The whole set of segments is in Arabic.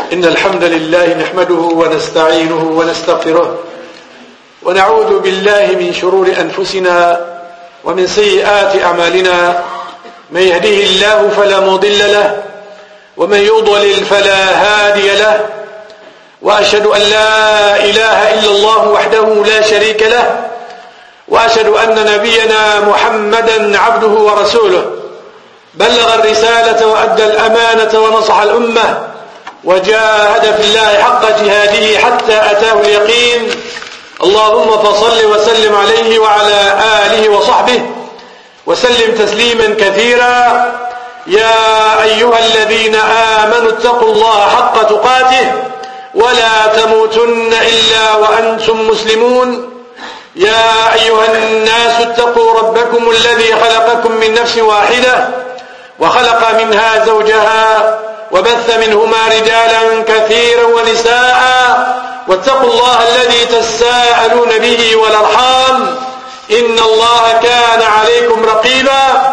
إن الحمد لله نحمده ونستعينه ونستغفره ونعوذ بالله من شرور أنفسنا ومن سيئات أعمالنا. من يهده الله فلا مضل له ومن يضلل فلا هادي له، وأشهد أن لا إله إلا الله وحده لا شريك له، وأشهد أن نبينا محمدا عبده ورسوله، بلغ الرسالة وأدى الأمانة ونصح الأمة وجاهد في الله حق جهاده حتى أتاه اليقين. اللهم فصل وسلم عليه وعلى آله وصحبه وسلم تسليما كثيرا. يا أيها الذين آمنوا اتقوا الله حق تقاته ولا تموتن إلا وأنتم مسلمون. يا أيها الناس اتقوا ربكم الذي خلقكم من نفس واحدة وخلق منها زوجها وبث منهما رجالا كثيرا ونساء، واتقوا الله الذي تساءلون به والأرحام إن الله كان عليكم رقيبا.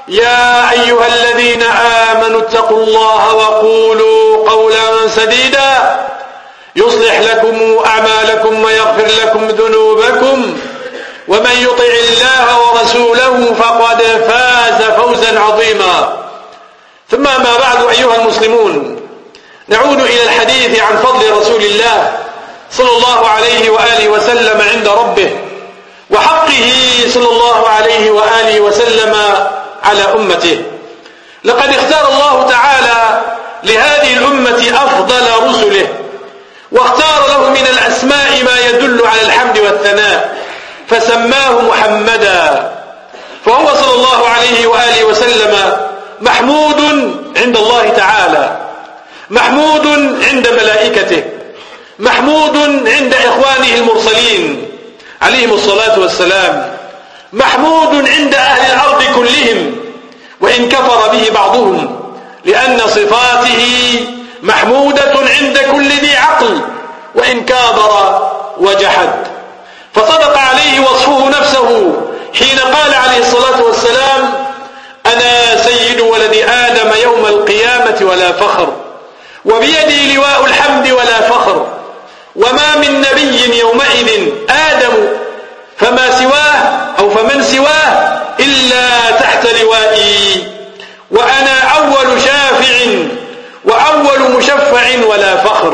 يا أيها الذين آمنوا اتقوا الله وقولوا قولا سديدا يصلح لكم أعمالكم ويغفر لكم ذنوبكم، ومن يطع الله ورسوله فقد فاز فوزا عظيما. ثم ما بعد، أيها المسلمون، نعود إلى الحديث عن فضل رسول الله صلى الله عليه وآله وسلم عند ربه، وحقه صلى الله عليه وآله وسلم على أمته. لقد اختار الله تعالى لهذه الأمة أفضل رسله، واختار له من الأسماء ما يدل على الحمد والثناء، فسماه محمدا. فهو صلى الله عليه وآله وسلم محمود عند الله تعالى، محمود عند ملائكته، محمود عند إخوانه المرسلين عليهم الصلاة والسلام، محمود عند أهل الأرض كلهم وإن كفر به بعضهم، لأن صفاته محمودة عند كل ذي عقل وإن كابر وجحد. فصدق عليه وصفه نفسه حين قال عليه الصلاة والسلام: أنا سيد ولد آدم يوم القيامة ولا فخر، وبيدي لواء الحمد ولا فخر، وما من نبي يومئذ آدم فما سواه أو فمن سواه إلا تحت لوائي، وأنا أول شافع وأول مشفع ولا فخر.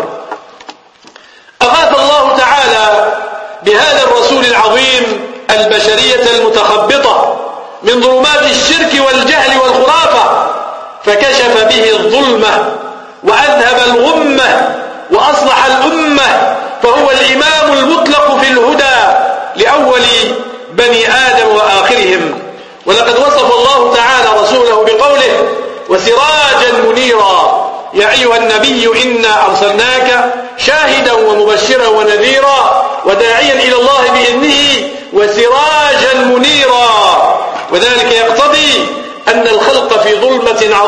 أغاث الله تعالى بهذا الرسول العظيم البشرية المتخبطة من ظلمات الشرك والجهل والخرافة، فكشف به الظلمة وأذهب الغمة وأصلح الأمة، فهو الإمام المطلق في الهدى لأول بني آدم وآخرهم. ولقد وصف الله تعالى رسوله بقوله: وسراجا منيرا. يا أيها النبي إنا أرسلناك شاهدا ومبشرا ونذيرا وداعيا إلى الله بإذنه وسراجا منيرا. وذلك يقتضي أن الخلق في ظلمة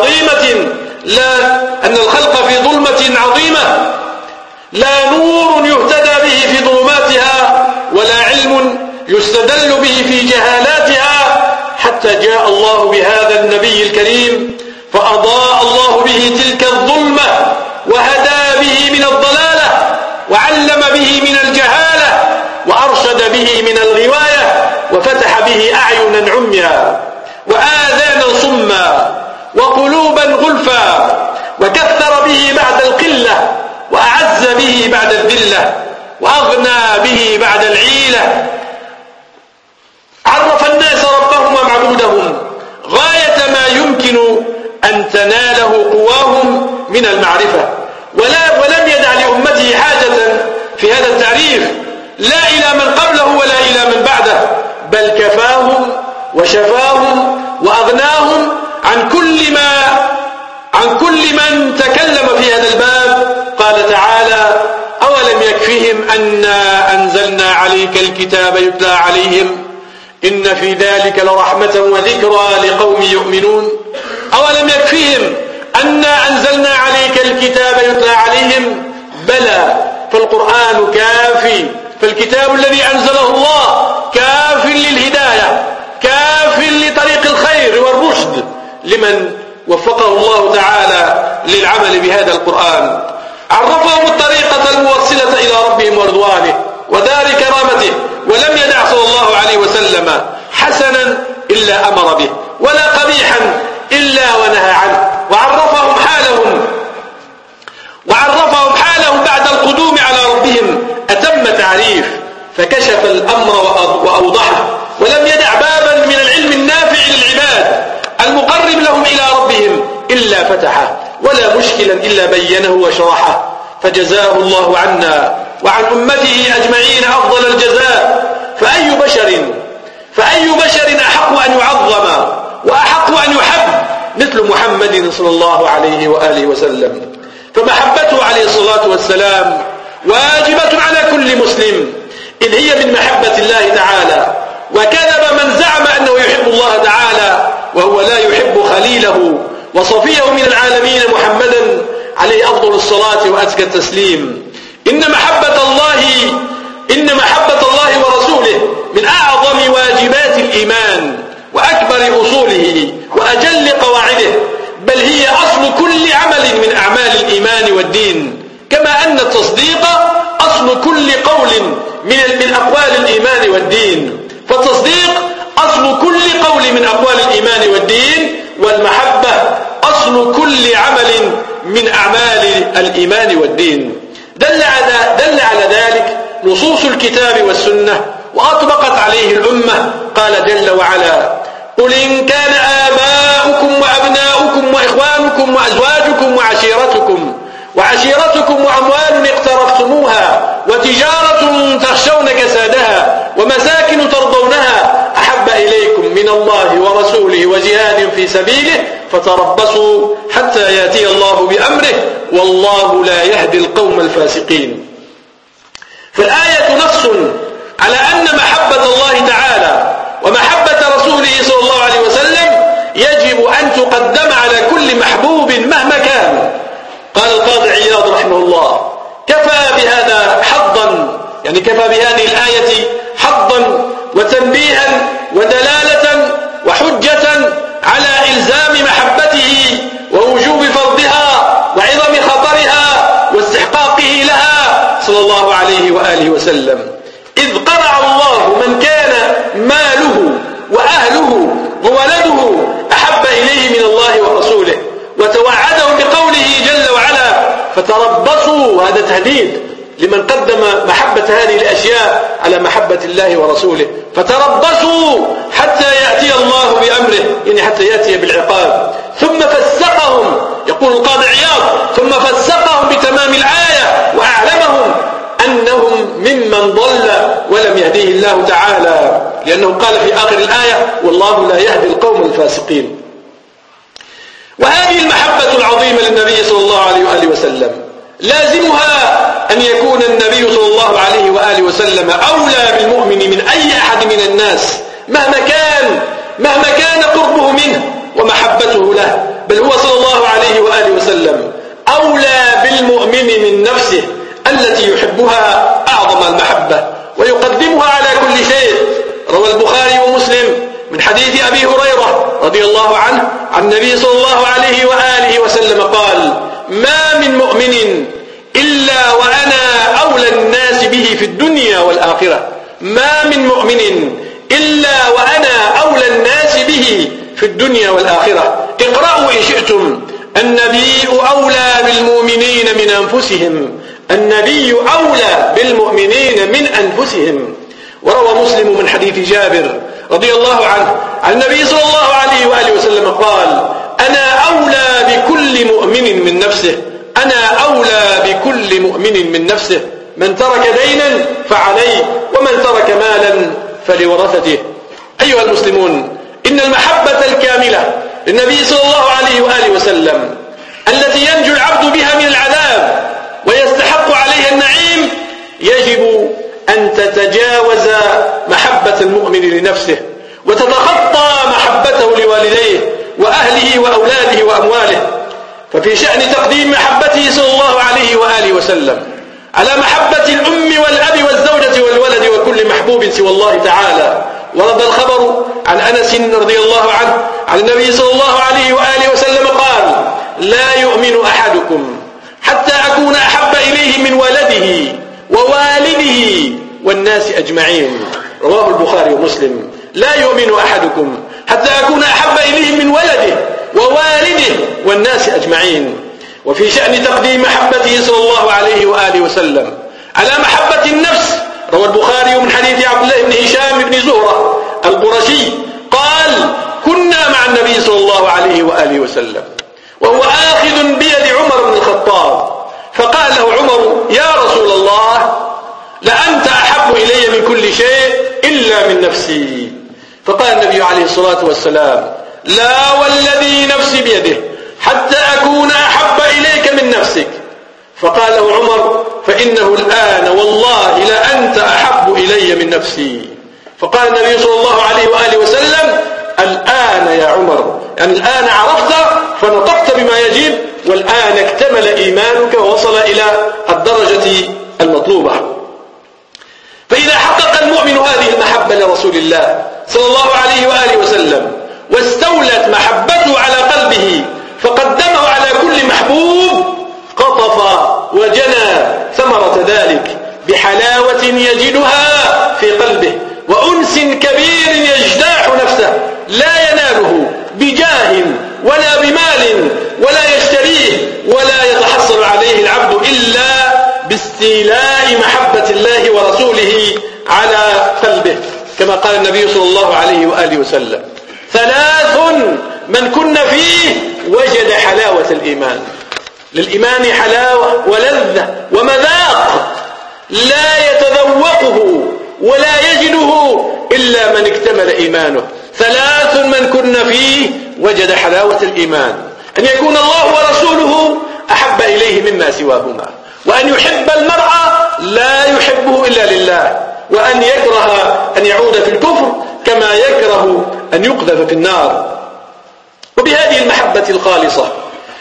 عظيمة، لا نور يهتدى به في ظلماتها، ولا علم يستدل به في جهالاتها، حتى جاء الله بهذا النبي الكريم فأضاء الله به تلك الظلمة، وهدى به من الضلالة، وعلم به من الجهالة، وأرشد به من الغواية، وفتح به أعينا عميا وآذانا صما وقلوبا غلفا، وكثر به بعد القلة، وأعز به بعد الذلة، وأغنى به بعد العيلة. عرف الناس ربهم ومعبودهم غاية ما يمكن أن تناله قواهم من المعرفة، ولم يدع لأمته حاجة في هذا التعريف لا إلى من قبله ولا إلى من بعده، بل كفاهم وشفاهم وأغناهم عن كل من تكلم في هذا الباب. قال تعالى: أولم يكفهم أنا أنزلنا عليك الكتاب يتلى عليهم إن في ذلك لرحمة وذكرى لقوم يؤمنون. أولم يكفهم أنا أنزلنا عليك الكتاب يتلى عليهم؟ بلى، فالقرآن كافي، فالكتاب الذي أنزله الله كاف للهداية، كاف لطريق الخير والرشد لمن وفقه الله تعالى للعمل بهذا القرآن. عرفهم الطريقة الموصلة إلى ربهم ورضوانه ودار كرامته، ولم يدع صلى الله عليه وسلم حسنا إلا أمر به ولا قبيحا إلا ونهى عنه، وعرفهم حالهم بعد القدوم على ربهم أتم تعريف، فكشف الأمر وأوضحه، ولم يدع بابا من العلم النافع للعباد المقرب لهم إلى ربهم إلا فتحه، ولا مشكلا إلا بينه وشرحه، فجزاه الله عنا وعن أمته أجمعين أفضل الجزاء. فأي بشر أحق أن يعظم وأحق أن يحب مثل محمد صلى الله عليه وآله وسلم، فمحبته عليه الصلاة والسلام واجبة على كل مسلم، إذ هي من محبة الله تعالى. وكذب من زعم أنه يحب الله تعالى وهو لا يحب خليله وصفيه من العالمين محمدا عليه أفضل الصلاة وأزكى التسليم. إن محبة الله ورسوله من أعظم واجبات الإيمان وأكبر أصوله وأجل قواعده، بل هي أصل كل عمل من أعمال الإيمان والدين، كما أن التصديق أصل كل قول من أقوال الإيمان والدين، فالتصديق أصل كل قول من أقوال الإيمان والدين، والمحبة أصل كل عمل من أعمال الإيمان والدين. دل على ذلك نصوص الكتاب والسنة وأطبقت عليه الأمة. قال جل وعلا: قل إن كان آباؤكم وأبناؤكم وإخوانكم وأزواجكم وعشيرتكم وأموال اقترفتموها وتجارة تخشون كسادها ومساكن ترضونها أحب إليكم من الله ورسوله وجهاد في سبيله فتربصوا حتى يأتي الله بأمره والله لا يهدي القوم الفاسقين. فالآية نص على أن محبة الله تعالى ومحبة رسوله صلى الله عليه وسلم يجب أن تقدم على كل محبوب مهما كان. قال القاضي عياض رحمه الله: كفى بهذه الآية حظا وتنبيها ودلالة وحجة على إلزام محبته ووجوب فرضها وعظم خطرها واستحقاقه لها صلى الله عليه وآله وسلم، إذ قرع الله من كان ماله وأهله وولده أحب إليه من الله ورسوله، وتوعدهم بقوله جل وعلا: فتربصوا، هذا تهديد لمن قدم محبة هذه الأشياء على محبة الله ورسوله، فتربصوا حتى يأتي الله بأمره، يعني حتى يأتي بالعقاب. ثم فسقهم، يقول القاضي عياض: ثم فسقهم بتمام الآية وأعلمهم أنهم ممن ضل ولم يهديه الله تعالى، لأنه قال في آخر الآية: والله لا يهدي القوم الفاسقين. وهذه المحبة العظيمة للنبي صلى الله عليه وآله وسلم لازمها أن يكون النبي صلى الله عليه وآله وسلم أولى بالمؤمن من أي أحد من الناس مهما كان قربه منه ومحبته له، بل هو صلى الله عليه وآله وسلم أولى بالمؤمن من نفسه التي يحبها أعظم المحبة ويقدمها على كل شيء. روى البخاري ومسلم من حديث أبي هريرة رضي الله عنه عن النبي صلى الله عليه وآله وسلم قال: ما من مؤمن إلا وأنا أولى الناس به في الدنيا والآخرة. ما من مؤمن إلا وأنا أولى الناس به في الدنيا والآخرة. اقرأوا إن شئتم: النبي أولى بالمؤمنين من أنفسهم. النبي أولى بالمؤمنين من أنفسهم. وروى مسلم من حديث جابر رضي الله عنه عن النبي صلى الله عليه وآله وسلم قال: أنا أولى بكل مؤمن من نفسه. أنا أولى بكل مؤمن من نفسه. من ترك دينا فعليه، ومن ترك مالا فلورثته. أيها المسلمون، إن المحبة الكاملة للنبي صلى الله عليه وآله وسلم التي ينجو العبد بها من العذاب ويستحق عليها النعيم يجب أن تتجاوز محبة المؤمن لنفسه وتتخطى محبته لوالديه وأهله وأولاده وأمواله. ففي شأن تقديم محبته صلى الله عليه وآله وسلم على محبة الأم والأب والزوجة والولد وكل محبوب سوى الله تعالى، ورد الخبر عن أنس رضي الله عنه عن النبي صلى الله عليه وآله وسلم قال: لا يؤمن أحدكم حتى أكون أحب والناس أجمعين. رواه البخاري ومسلم. لا يؤمن أحدكم حتى أكون أحب إليه من ولده ووالده والناس أجمعين. وفي شأن تقديم محبته صلى الله عليه وآله وسلم على محبة النفس، روى البخاري من حديث عبد الله بن هشام بن زهرة القرشي قال: كنا مع النبي صلى الله عليه وآله وسلم وهو آخذ بيد عمر بن الخطاب، فقال له عمر: يا رسول الله، لأنت أحب إلي من كل شيء إلا من نفسي. فقال النبي عليه الصلاة والسلام: لا والذي نفسي بيده حتى أكون أحب إليك من نفسك. فقال له عمر: فإنه الآن والله لأنت أحب إلي من نفسي. فقال النبي صلى الله عليه وآله وسلم: الآن يا عمر، يعني الآن عرفت فنطقت بما يجب، والآن اكتمل إيمانك ووصل إلى الدرجة المطلوبة. فإذا حقق المؤمن هذه المحبة لرسول الله صلى الله عليه وآله وسلم واستولت محبته على قلبه فقدمه على كل محبوب، قطف وجنى ثمرة ذلك بحلاوة يجدها في قلبه وأنس كبير يجتاح نفسه لا يناله بجاه ولا بمال ولا يشتريه ولا يتحصل عليه العبد إلا باستيلاء محبة الله ورسوله على قلبه، كما قال النبي صلى الله عليه وآله وسلم: ثلاث من كن فيه وجد حلاوة الإيمان. للإيمان حلاوة ولذة ومذاق لا يتذوقه ولا يجده إلا من اكتمل إيمانه. ثلاث من كن فيه وجد حلاوة الإيمان: أن يكون الله ورسوله أحب إليه مما سواهما، وأن يحب المرء لا يحبه إلا لله، وأن يكره أن يعود في الكفر كما يكره أن يقذف في النار. وبهذه المحبة الخالصة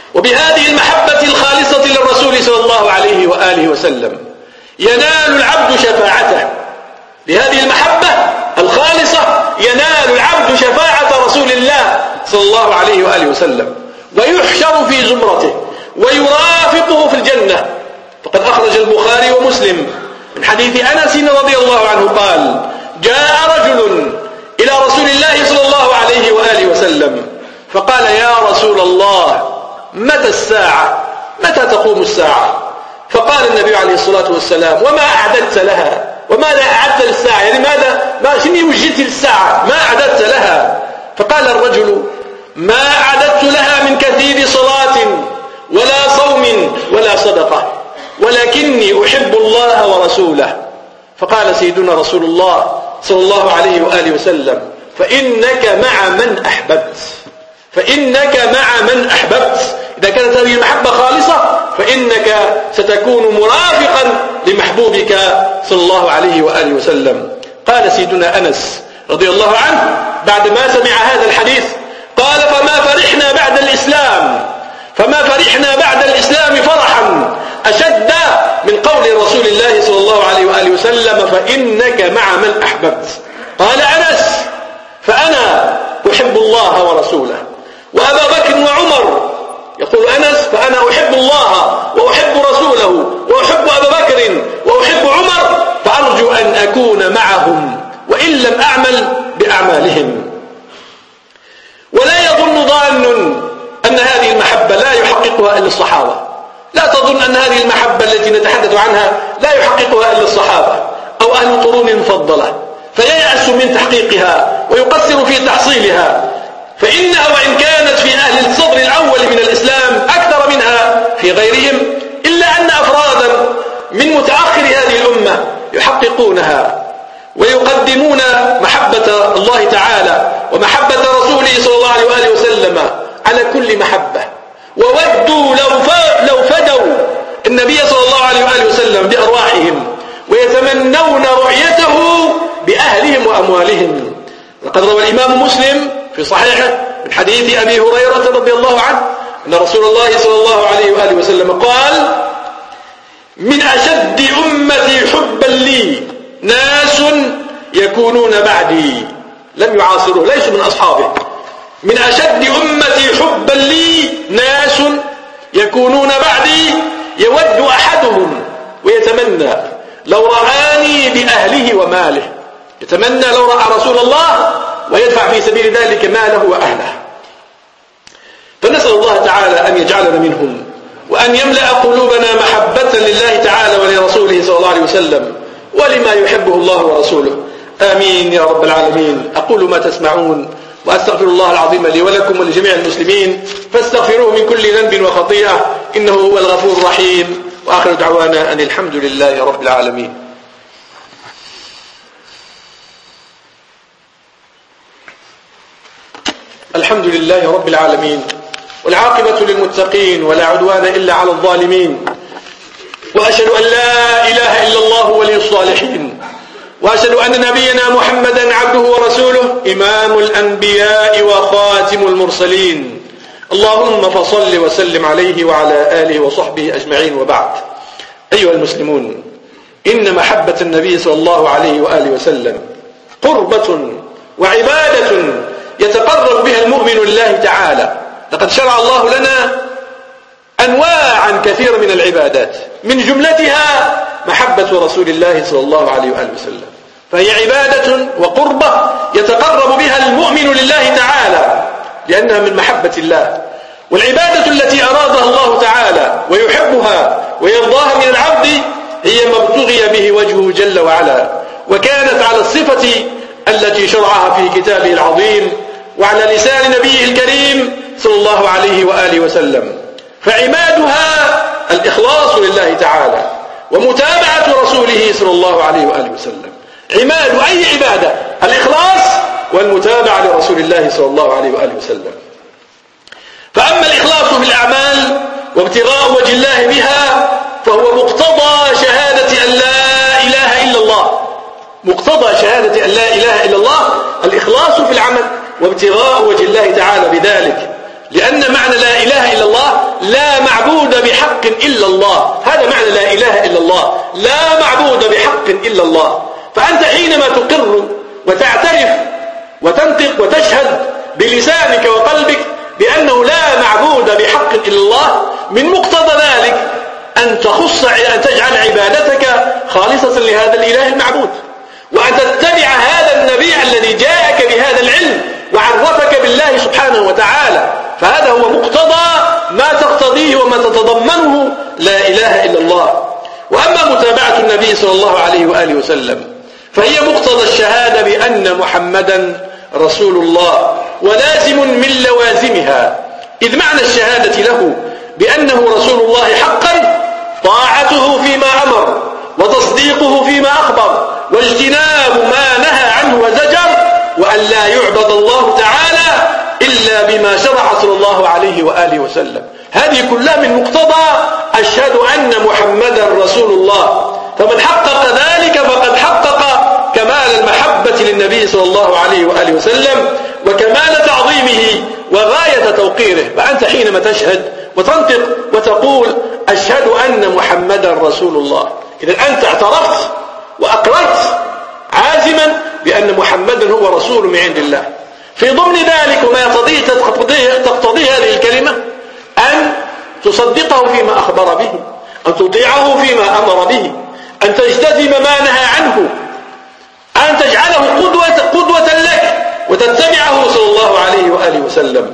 للرسول صلى الله عليه وآله وسلم ينال العبد شفاعته. بهذه المحبة الخالصة ينال العبد شفاعة رسول الله صلى الله عليه وآله وسلم، ويحشر في زمرته ويرافقه في الجنة. فقد أخرج البخاري ومسلم من حديث أنس رضي الله عنه قال: جاء رجل إلى رسول الله صلى الله عليه وآله وسلم فقال: يا رسول الله، متى الساعة؟ متى تقوم الساعة؟ فقال النبي عليه الصلاة والسلام: وما أعددت لها؟ وماذا أعددت للساعة؟ يعني ما شنو وجدت للساعة؟ ما أعددت لها؟ فقال الرجل: ما أعددت لها من كثير صلاة ولا صوم ولا صدقة، ولكني أحب الله ورسوله. فقال سيدنا رسول الله صلى الله عليه وآله وسلم: فإنك مع من أحببت. إذا كانت هذه المحبة خالصة فإنك ستكون مرافقا لمحبوبك صلى الله عليه وآله وسلم. قال سيدنا أنس رضي الله عنه بعد ما سمع هذا الحديث قال: فما فرحنا بعد الإسلام فرحا أشد من قول رسول الله صلى الله عليه وآله وسلم: فإنك مع من أحببت. قال أنس: فأنا أحب الله ورسوله وأبا بكر وعمر. يقول أنس: فأنا أحب الله وأحب رسوله وأحب أبا بكر وأحب عمر، فأرجو أن أكون معهم وإن لم أعمل بأعمالهم. ولا يظن ظان أن هذه المحبة لا يحققها إلا الصحابة. لا تظن أن هذه المحبة التي نتحدث عنها لا يحققها إلا الصحابة أو أهل القرون المفضلة فييأس من تحقيقها ويقصر في تحصيلها، فإنها وإن كانت في أهل الصدر الأول من الإسلام أكثر منها في غيرهم، إلا أن أفرادا من متأخر هذه الأمة يحققونها ويقدمون محبة الله تعالى ومحبة رسوله صلى الله عليه وآله وسلم على كل محبة، وودوا لو فدوا النبي صلى الله عليه وآله وسلم بأرواحهم ويتمنون رؤيته بأهلهم وأموالهم. وقد روى الإمام مسلم في صحيحه من حديث أبي هريرة رضي الله عنه أن رسول الله صلى الله عليه وآله وسلم قال: من أشد أمتي حبا لي ناس يكونون بعدي لم يعاصروه، ليسوا من أصحابه. من أشد أمتي حبا لي ناس يكونون بعدي يود أحدهم ويتمنى لو رآني بأهله وماله، يتمنى لو رأى رسول الله ويدفع في سبيل ذلك ماله وأهله. فنسأل الله تعالى أن يجعلنا منهم، وأن يملأ قلوبنا محبة لله تعالى ولرسوله صلى الله عليه وسلم ولما يحبه الله ورسوله. آمين يا رب العالمين. أقول ما تسمعون وأستغفر الله العظيم لي ولكم ولجميع المسلمين، فاستغفروه من كل ذنب وخطيئة إنه هو الغفور الرحيم. وآخر دعوانا أن الحمد لله رب العالمين. الحمد لله رب العالمين، والعاقبة للمتقين، ولا عدوان إلا على الظالمين. وأشهد أن لا إله إلا الله ولي الصالحين، وأشهد أن نبينا محمدا عبده ورسوله إمام الأنبياء وخاتم المرسلين. اللهم فصل وسلم عليه وعلى آله وصحبه أجمعين، وبعد. أيها المسلمون، إن محبة النبي صلى الله عليه وآله وسلم قربة وعبادة يتقرب بها المؤمن لله تعالى. لقد شرع الله لنا أنواعا كثيرة من العبادات، من جملتها محبة رسول الله صلى الله عليه وآله وسلم، فهي عبادة وقربة يتقرب بها المؤمن لله تعالى لأنها من محبة الله. والعبادة التي أرادها الله تعالى ويحبها ويرضاها من العبد هي ما ابتغي به وجهه جل وعلا، وكانت على الصفة التي شرعها في كتابه العظيم وعلى لسان نبيه الكريم صلى الله عليه وآله وسلم. فعمادها الإخلاص لله تعالى ومتابعة رسوله صلى الله عليه وآله وسلم. عماد أي عبادة الإخلاص والمتابعة لرسول الله صلى الله عليه وآله وسلم. فأما الإخلاص في الأعمال وابتغاء وجه الله بها فهو مقتضى شهادة أن لا إله إلا الله. مقتضى شهادة أن لا إله إلا الله الإخلاص في العمل وابتغاء وجه الله تعالى بذلك، لأن معنى لا إله إلا الله لا معبود بحق إلا الله. هذا معنى لا إله إلا الله، لا معبود بحق إلا الله. فأنت حينما تقر وتعترف وتنطق وتشهد بلسانك وقلبك بأنه لا معبود بحق إلا الله، من مقتضى ذلك أن تجعل عبادتك خالصة لهذا الإله المعبود، وأن تتبع هذا النبي الذي جاءك بهذا العلم وعرفك بالله سبحانه وتعالى. فهذا هو مقتضى ما تقتضيه وما تتضمنه لا إله إلا الله. وأما متابعة النبي صلى الله عليه وآله وسلم فهي مقتضى الشهادة بأن محمدا رسول الله ولازم من لوازمها، إذ معنى الشهادة له بأنه رسول الله حقا طاعته فيما أمر وتصديقه فيما أخبر واجتناب ما نهى عنه وزجر، وأن لا يعبد الله تعالى إلا بما شرع صلى الله عليه وآله وسلم. هذه كلها من مقتضى أشهد أن محمدا رسول الله. فمن حقق ذلك فقد حقق كمال المحبة للنبي صلى الله عليه وآله وسلم وكمال تعظيمه وغاية توقيره. فأنت حينما تشهد وتنطق وتقول أشهد أن محمدا رسول الله، إذا أنت اعترفت وأقررت عازما بأن محمدا هو رسول من عند الله. في ضمن ذلك وما تقتضيه هذه الكلمة أن تصدقه فيما أخبر به، أن تطيعه فيما أمر به، أن تجتزم ما نهى عنه، أن تجعله قدوة لك وتتبعه صلى الله عليه وآله وسلم.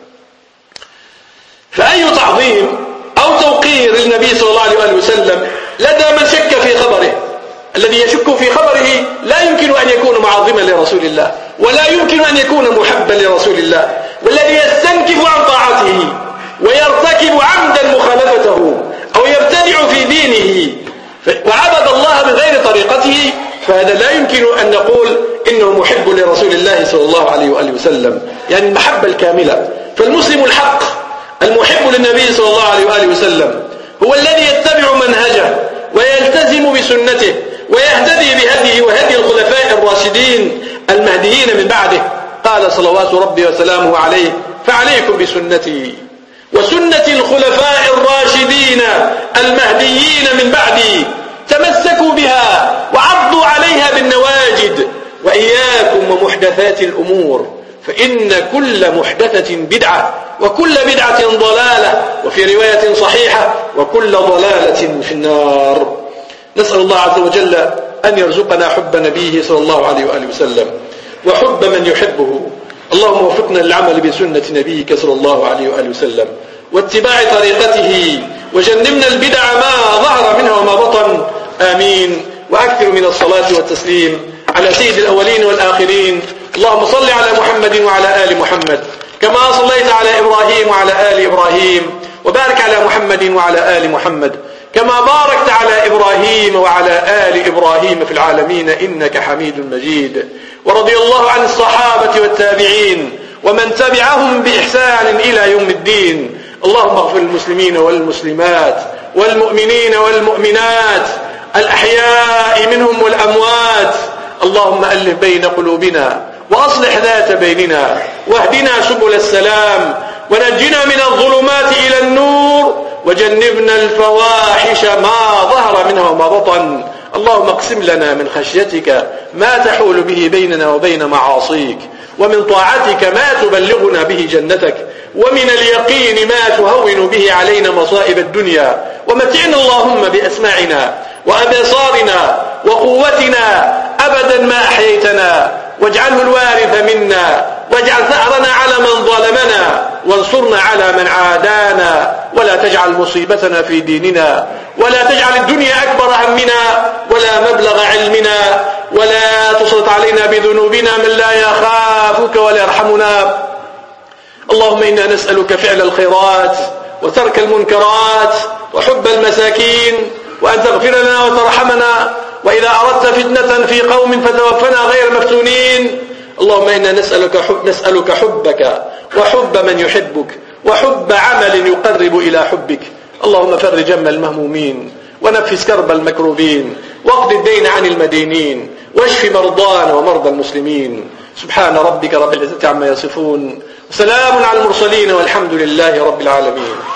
فأي تعظيم أو توقير للنبي صلى الله عليه وآله وسلم لدى من شك في خبره. الذي يشك في خبره لا يمكن أن يكون معظما لرسول الله، ولا يمكن أن يكون محبا لرسول الله. والذي يستنكف عن طاعته ويرتكب عمدا مخالفته أو يبتدع في دينه وعبد الله بغير طريقته، فهذا لا يمكن أن نقول إنه محب لرسول الله صلى الله عليه وآله وسلم، يعني المحبة الكاملة. فالمسلم الحق المحب للنبي صلى الله عليه وآله وسلم هو الذي يتبع منهجه ويلتزم بسنته ويهتدي بهديه وهدي الخلفاء الراشدين المهديين من بعده. قال صلوات ربي وسلامه عليه: فعليكم بسنتي وسنة الخلفاء الراشدين المهديين من بعدي، تمسكوا بها وعضوا عليها بالنواجد، وإياكم ومحدثات الأمور، فإن كل محدثة بدعة وكل بدعة ضلالة، وفي رواية صحيحة: وكل ضلالة في النار. نسأل الله عز وجل أن يرزقنا حب نبيه صلى الله عليه وآله وسلم وحب من يحبه. اللهم وفقنا للعمل بسنة نبيك صلى الله عليه وآله وسلم واتباع طريقته، وجنبنا البدع ما ظهر منها وما بطن. آمين. وأكثر من الصلاة والتسليم على سيد الأولين والآخرين. اللهم صل على محمد وعلى آل محمد كما صليت على إبراهيم وعلى آل إبراهيم، وبارك على محمد وعلى آل محمد كما باركت على إبراهيم وعلى آل إبراهيم في العالمين إنك حميد مجيد. ورضي الله عن الصحابة والتابعين ومن تبعهم بإحسان إلى يوم الدين. اللهم اغفر للمسلمين والمسلمات والمؤمنين والمؤمنات الأحياء منهم والأموات. اللهم ألف بين قلوبنا وأصلح ذات بيننا، واهدنا سبل السلام، ونجنا من الظلمات إلى النور، وجنبنا الفواحش ما ظهر منها وما بطن. اللهم اقسم لنا من خشيتك ما تحول به بيننا وبين معاصيك، ومن طاعتك ما تبلغنا به جنتك، ومن اليقين ما تهون به علينا مصائب الدنيا. ومتعنا اللهم بأسماعنا وأبصارنا وقوتنا أبدا ما أحييتنا، واجعله الوارث منا، واجعل ثأرنا على من ظلمنا، وانصرنا على من عادانا، ولا تجعل مصيبتنا في ديننا، ولا تجعل الدنيا أكبر همنا ولا مبلغ علمنا، ولا تسلط علينا بذنوبنا من لا يخافك ولا يرحمنا. اللهم إنا نسألك فعل الخيرات وترك المنكرات وحب المساكين، وأن تغفر لنا وترحمنا، وإذا أردت فتنة في قوم فتوفنا غير مفتونين. اللهم إنا نسألك حبك وحب من يحبك وحب عمل يقرب إلى حبك. اللهم فرج هم المهمومين، ونفس كرب المكروبين، واقض الدين عن المدينين، واشف مرضانا ومرضى المسلمين. سبحان ربك رب العزة عما يصفون، وسلام على المرسلين، والحمد لله رب العالمين.